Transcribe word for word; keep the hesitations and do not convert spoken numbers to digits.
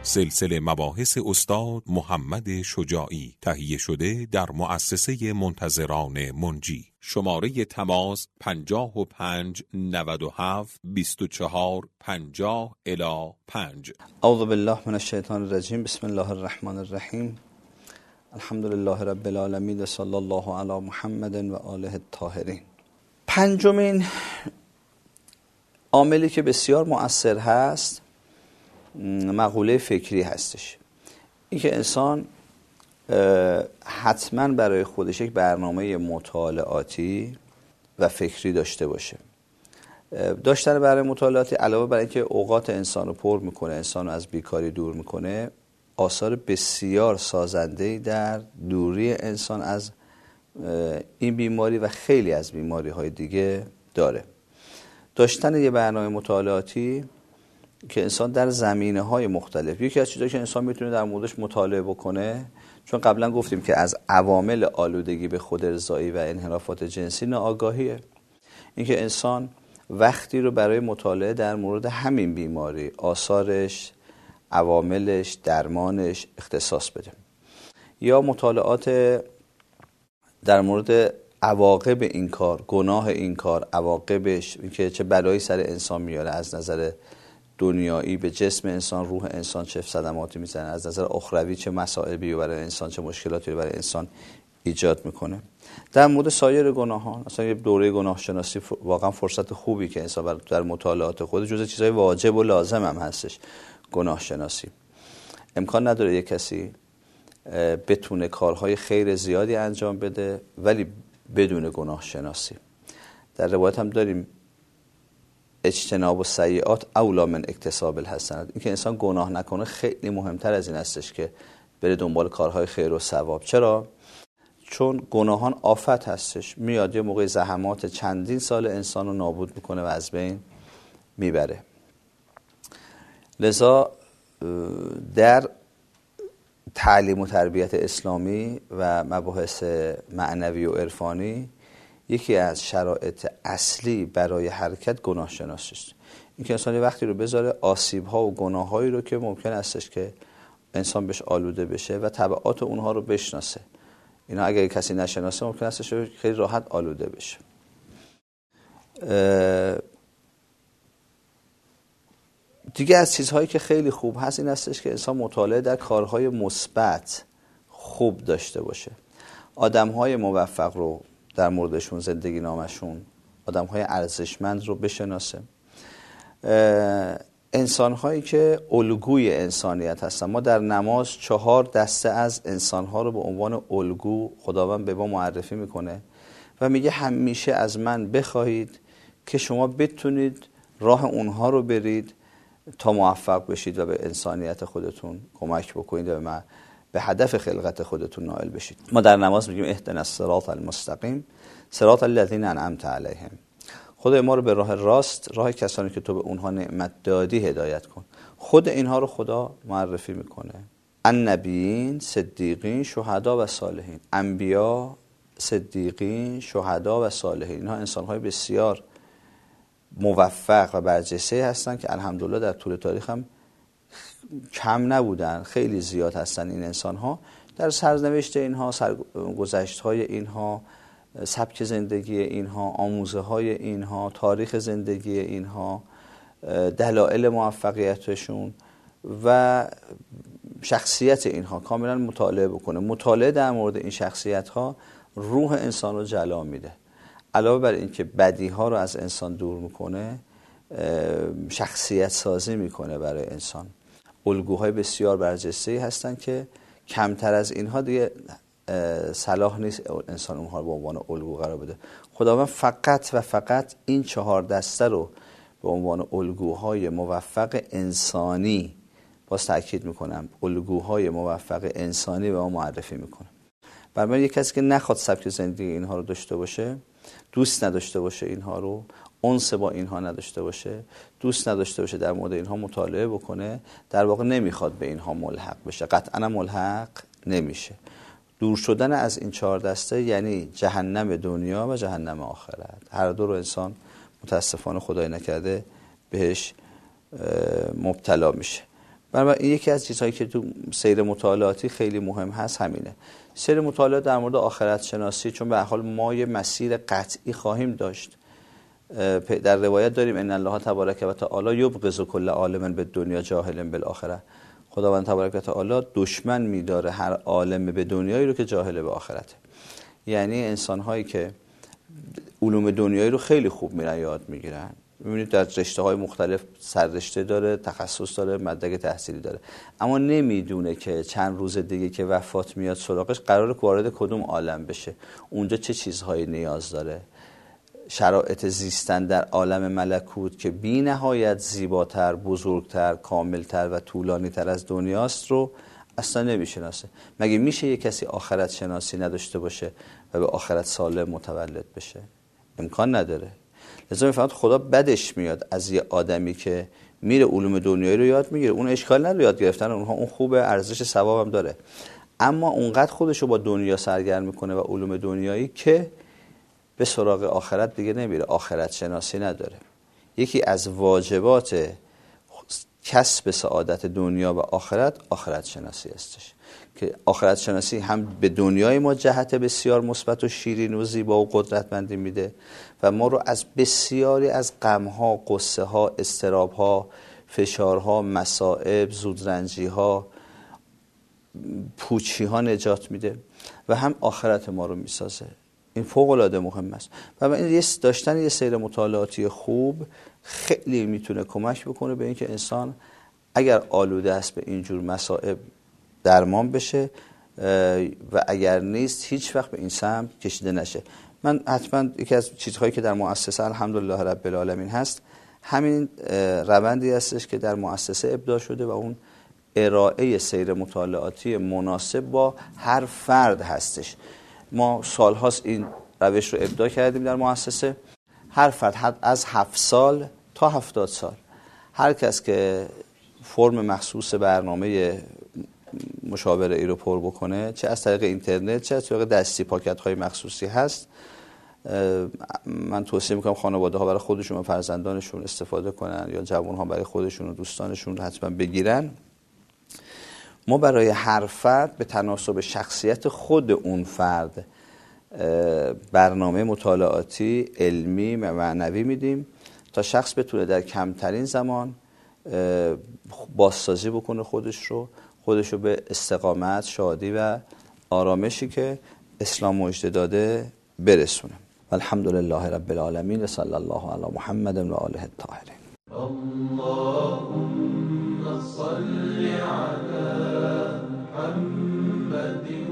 سلسله مباحث استاد محمد شجاعی، تهیه شده در مؤسسه منتظران منجی. شماره تماس پنجاه و پنج نود و هفت بیست و چهار پنجاه الی پنج. اعوذ بالله من الشیطان الرجیم. بسم الله الرحمن الرحیم. الحمد لله رب العالمین و صلی الله علی محمد و آله الطاهرین. پنجمین عاملی که بسیار مؤثر هست مقوله فکری هستش. این که انسان حتما برای خودش یک برنامه مطالعاتی و فکری داشته باشه. داشتن برای مطالعاتی علاوه بر اینکه اوقات انسان رو پر میکنه، انسان رو از بیکاری دور میکنه، آثار بسیار سازنده‌ای در دوری انسان از این بیماری و خیلی از بیماری های دیگه داره. داشتن یه برنامه مطالعاتی که انسان در زمینه های مختلف، یکی از چیزایی که انسان میتونه در موردش مطالعه بکنه، چون قبلا گفتیم که از عوامل آلودگی به خود ارضایی و انحرافات جنسی ناآگاهیه. اینکه انسان وقتی رو برای مطالعه در مورد همین بیماری، آثارش، عواملش، درمانش اختصاص بده، یا مطالعات در مورد عواقب این کار، گناه این کار، عواقبش، اینکه چه بلایی سر انسان میاره، از نظر دنیایی به جسم انسان، روح انسان چه صدماتی میزنه، از نظر اخروی چه مسائلی برای انسان، چه مشکلاتی برای انسان ایجاد میکنه. در مورد سایر گناهان، اصلا یه دوره گناه شناسی واقعا فرصت خوبی که انسان در مطالعات خود، جزء چیزای واجب و لازم هم هستش گناه شناسی. امکان نداره یک کسی بتونه کارهای خیر زیادی انجام بده ولی بدون گناه شناسی. در روایت هم داریم اجتناب السیئات اولی من اکتساب الحسنات. این که انسان گناه نکنه خیلی مهمتر از این هستش که بره دنبال کارهای خیر و ثواب. چرا؟ چون گناهان آفت هستش، میاد یه موقع زحمات چندین سال انسان رو نابود میکنه و از بین میبره. لذا در تعلیم و تربیت اسلامی و مباحث معنوی و عرفانی یکی از شرایط اصلی برای حرکت گناه شناسی است. این که انسان وقتی رو بذاره آسیب‌ها و گناه‌هایی رو که ممکن استش که انسان بهش آلوده بشه و تبعات اونها رو بشناسه. اینا اگر کسی نشناسه ممکن استش خیلی راحت آلوده بشه. دیگه از چیزهایی که خیلی خوب هست این هستش که انسان مطالعه در کارهای مثبت خوب داشته باشه. آدم‌های موفق رو در موردشون، زندگی نامشون، آدم‌های ارزشمند رو بشناسه. انسان‌هایی که الگوی انسانیت هستن. ما در نماز چهار دسته از انسان‌ها رو به عنوان الگو خداوند به ما معرفی میکنه و میگه همیشه از من بخواهید که شما بتونید راه اونها رو برید تا موفق بشید و به انسانیت خودتون کمک بکنید و به به هدف خلقت خودتون نائل بشید. ما در نماز میگیم اهدنا الصراط المستقیم صراط الذین انعمت علیهم. خدا ما رو به راه راست، راه کسانی که تو به اونها نعمت دادی هدایت کن. خود اینها رو خدا معرفی میکنه. النبیین، صدیقین، شهدا و صالحین. انبیا، صدیقین، شهدا و صالحین، اینها انسان‌های بسیار موفق و برجسته هستن که الحمدلله در طول تاریخ هم کم نبودن، خیلی زیاد هستن این انسان ها. در سرنوشت اینها، سرگذشت های اینها، سبک زندگی اینها، آموزه های اینها، تاریخ زندگی اینها، دلایل موفقیتشون و شخصیت اینها کاملا مطالعه بکنه. مطالعه در مورد این شخصیت ها روح انسان رو جلا میده. علاوه بر این که بدی ها رو از انسان دور میکنه، شخصیت سازی میکنه برای انسان. الگوهای بسیار برجسته‌ای هستن که کمتر از اینها دیگه صلاح نیست انسان اونها رو به عنوان الگو قرار بده. خداوند فقط و فقط این چهار دسته رو به عنوان الگوهای موفق انسانی، باز تأکید میکنم، الگوهای موفق انسانی به ما معرفی میکنه. برای یک کسی که نخواد سبک زندگی اینها رو داشته باشه، دوست نداشته باشه اینها رو، انس با اینها نداشته باشه، دوست نداشته باشه در مورد اینها مطالعه بکنه، در واقع نمیخواد به اینها ملحق بشه، قطعا ملحق نمیشه. دور شدن از این چهار دسته یعنی جهنم دنیا و جهنم آخرت. هر دو رو انسان متاسفانه خدای نکرده بهش مبتلا میشه. بنابراین یکی از چیزهایی که تو سیر مطالعاتی خیلی مهم هست همینه. سیر مطالعات در مورد آخرت شناسی، چون به هر حال ما یه مسیر قطعی خواهیم داشت. در روایت داریم ان الله تبارک و تعالی یبغض کل عالم به دنیا جاهل بالآخره. خداوند تبارک و تعالی دشمن می‌داره هر عالم به دنیایی رو که جاهل به آخرته. یعنی انسان‌هایی که علوم دنیایی رو خیلی خوب میرن یاد میگیرن، می‌بینید در رشته‌های مختلف سررشته داره، تخصص داره، مدرک تحصیلی داره، اما نمیدونه که چند روز دیگه که وفات میاد سراغش قراره وارد کدوم عالم بشه، اونجا چه چیزهایی نیاز داره. شرایط زیستن در عالم ملکوت که بی نهایت زیباتر، بزرگتر، کاملتر و طولانیتر از دنیاست رو اصلا نمیشناسه. مگه میشه یک کسی آخرت شناسی نداشته باشه و به آخرت سالم متولد بشه؟ امکان نداره. لذا میفهمد خدا بدش میاد از یه آدمی که میره علوم دنیایی رو یاد میگیره. اون اشکال نداره یاد گرفتن اونها، اون خوبه، ارزش ثواب هم داره، اما اونقدر خودش رو با دنیا سرگرم میکنه و علوم دنیایی که به سراغ آخرت دیگه نمیره، آخرت شناسی نداره. یکی از واجبات کسب سعادت دنیا و آخرت آخرت شناسی استش، که آخرت شناسی هم به دنیای ما جهت بسیار مثبت و شیرین و زیبا و قدرتمندی میده و ما رو از بسیاری از غم‌ها، غصه‌ها، اضطراب‌ها، فشارها، مصائب، زودرنجی‌ها، پوچی‌ها نجات میده و هم آخرت ما رو میسازه. این فوق العاده مهم است و این داشتن یه سیر مطالعاتی خوب خیلی میتونه کمک بکنه به اینکه انسان اگر آلوده است به اینجور مصائب درمان بشه و اگر نیست هیچ وقت به این سمت کشیده نشه. من حتما یکی از چیزهایی که در مؤسسه الحمدلله رب العالمین هست همین روندی هستش که در مؤسسه ابداع شده و اون ارائه سیر مطالعاتی مناسب با هر فرد هستش. ما سالهاست این روش رو ابداع کردیم در مؤسسه. هر فرد از هفت سال تا هفتاد سال هر کس که فرم مخصوص برنامه مشاوره ای رو پر بکنه، چه از طریق اینترنت چه از طریق دستی پاکت های مخصوصی هست، من توصیه میکنم خانواده ها برای خودشون و فرزندانشون استفاده کنن یا جوان ها برای خودشون و دوستانشون حتما بگیرن. ما برای هر فرد به تناسب شخصیت خود اون فرد برنامه مطالعاتی علمی و معنوی میدیم تا شخص بتونه در کمترین زمان بازسازی بکنه خودش رو خودش رو به استقامت، شادی و آرامشی که اسلام مژده داده برسونه. الحمدلله رب العالمین و صلی الله علی محمد و آله الطاهرین. اللهم صل علی محمد